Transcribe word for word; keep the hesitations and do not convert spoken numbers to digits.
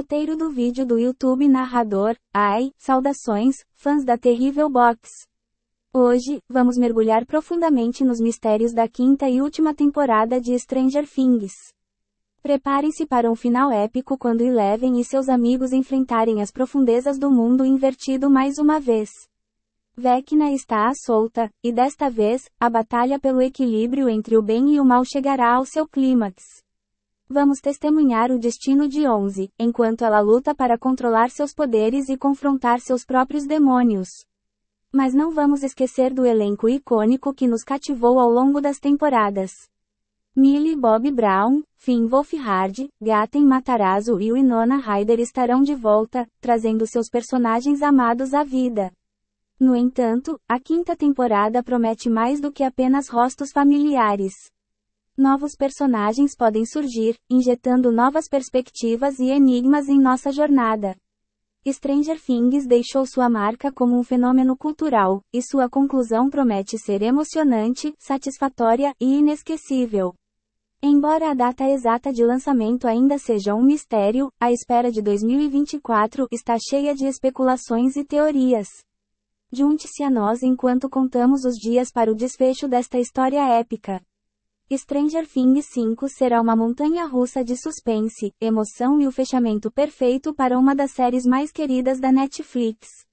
Roteiro do vídeo do YouTube Narrador. Ai, saudações, fãs da Terrível Box. Hoje, vamos mergulhar profundamente nos mistérios da quinta e última temporada de Stranger Things. Preparem-se para um final épico quando Eleven e seus amigos enfrentarem as profundezas do mundo invertido mais uma vez. Vecna está à solta, e desta vez, a batalha pelo equilíbrio entre o bem e o mal chegará ao seu clímax. Vamos testemunhar o destino de Onze, enquanto ela luta para controlar seus poderes e confrontar seus próprios demônios. Mas não vamos esquecer do elenco icônico que nos cativou ao longo das temporadas. Millie Bobby Brown, Finn Wolfhard, Gaten Matarazzo e Winona Ryder estarão de volta, trazendo seus personagens amados à vida. No entanto, a quinta temporada promete mais do que apenas rostos familiares. Novos personagens podem surgir, injetando novas perspectivas e enigmas em nossa jornada. Stranger Things deixou sua marca como um fenômeno cultural, e sua conclusão promete ser emocionante, satisfatória e inesquecível. Embora a data exata de lançamento ainda seja um mistério, a espera de dois mil e vinte e quatro está cheia de especulações e teorias. Junte-se a nós enquanto contamos os dias para o desfecho desta história épica. Stranger Things cinco será uma montanha-russa de suspense, emoção e o fechamento perfeito para uma das séries mais queridas da Netflix.